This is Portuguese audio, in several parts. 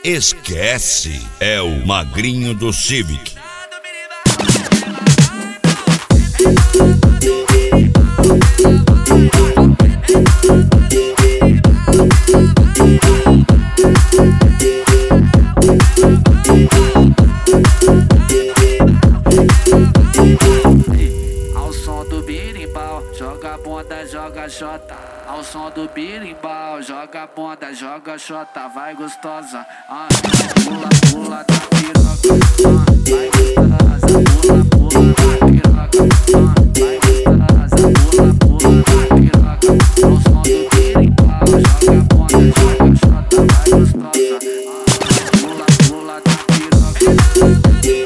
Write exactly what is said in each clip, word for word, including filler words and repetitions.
esquece. É o magrinho do Civic. Ao som do birimbau, joga a bunda, joga xota. Ao som do birimbau, joga a bunda, joga xota. Vai gostosa, ah, pula, pula da piroca, ah, vai gostosa, pula, pula da piroca, ah, vai gostosa, pula, pula da piroca. Ao som do birimbau, joga a bunda, joga xota. Vai gostosa, ah, pula, pula da piroca.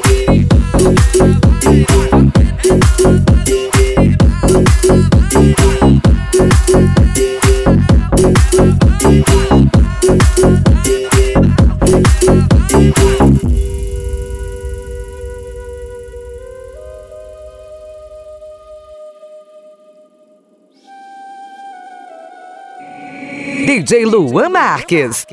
D J Luan Marques.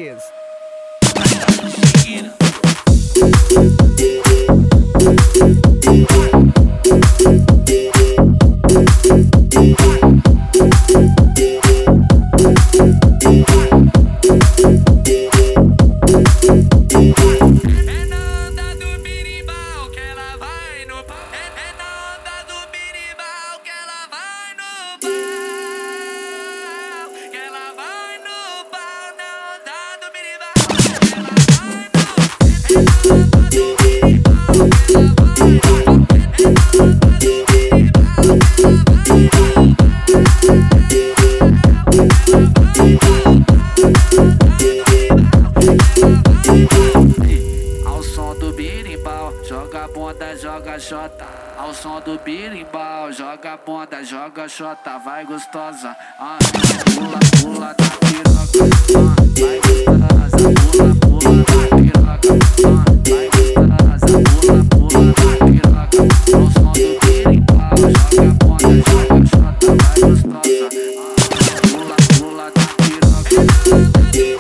Ao som do birimbau, joga a bunda, joga xota. Ao som do birimbau, joga a bunda, joga xota. Vai gostosa, ah, pula, pula da piroca, ah, vai gostosa, pula, pula da piroca, ah, vai gostosa, pula, pula da piroca. Ao som do birimbau, joga a bunda, joga xota. Vai gostosa, ah, pula, pula da piroca.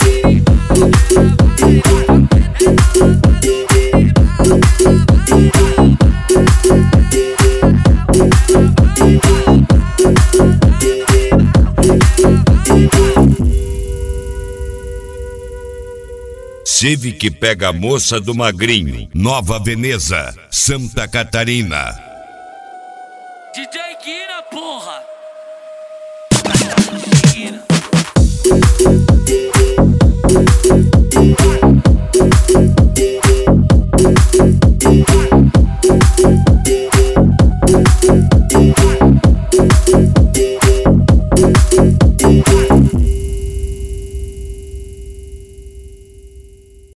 Civic pega a moça do magrinho. Nova Veneza, Santa Catarina. D J Guina, porra!